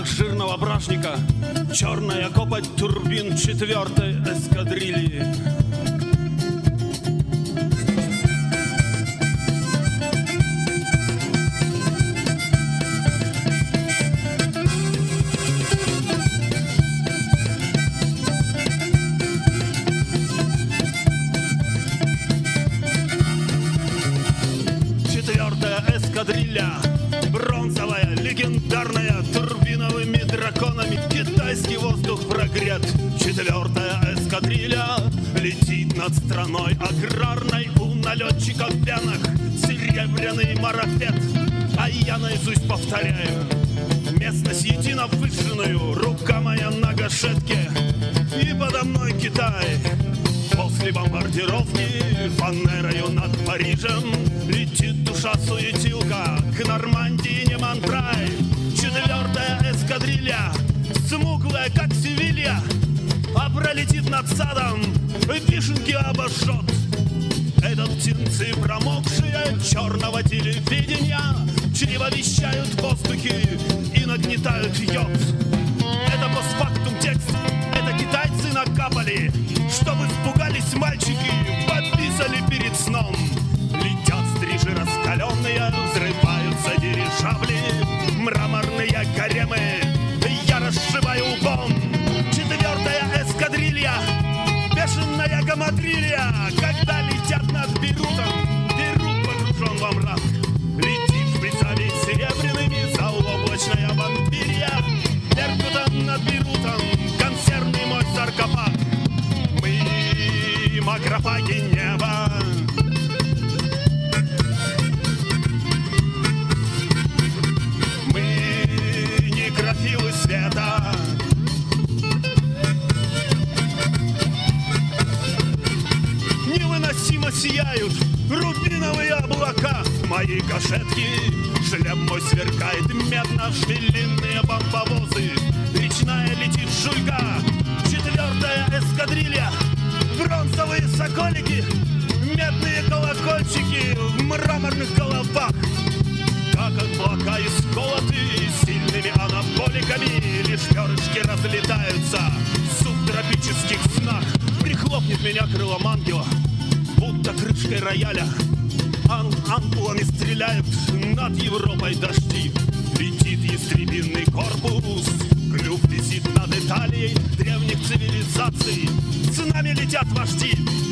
траекториях жирного брашника черная копоть турбин 4-й эскадрильи. Эскадрилья, бронзовая, легендарная, турбиновыми драконами, китайский воздух прогрет. 4-я эскадрилья летит над страной аграрной, у налетчиков пьяных серебряный марафет. А я наизусть повторяю местность едино выжженную, рука моя на гашетке, и подо мной Китай. После бомбардировки фанерою над Парижем летит душа-суетилка к Нормандии, не Монтрай. 4-я эскадрилья, смуглая, как Севилья, а пролетит над садом, вишенки обожжет. Это птенцы, промокшие черного телевидения, чрево вещают в воздухе и нагнетают йод. Это постфактум текст, это китайцы накапали, чтобы испугались мальчики, пописали перед сном. Летят стрижи раскаленные, взрываются дирижабли, мраморные гаремы я расшиваю лбом. 4-я эскадрилья, бешеная гамадрилья, когда летят над Бейрутом, Бейрут погружен во мрак. Летит шприцами серебряными, заоблачная вампирия, Беркутом над Бейрутом, консервный мой саркофаг. Мы макрофаги неба. Мы некрофилы света. Невыносимо сияют рубиновые облака. Мои кашетки, шлем мой сверкает медно, швелинные бомбовозы. Речная летит жульга. 4-я эскадрилья, бронзовые соколики, медные колокольчики в мраморных головах. Как облака исколоты сильными анаболиками, лишь перышки разлетаются в субтропических снах. Прихлопнет меня крылом ангела, будто крышкой рояля. Ампулами стреляют над Европой дожди. Летит ястребиный корпус, клюв висит над Италией древних цивилизаций. С нами летят вожди,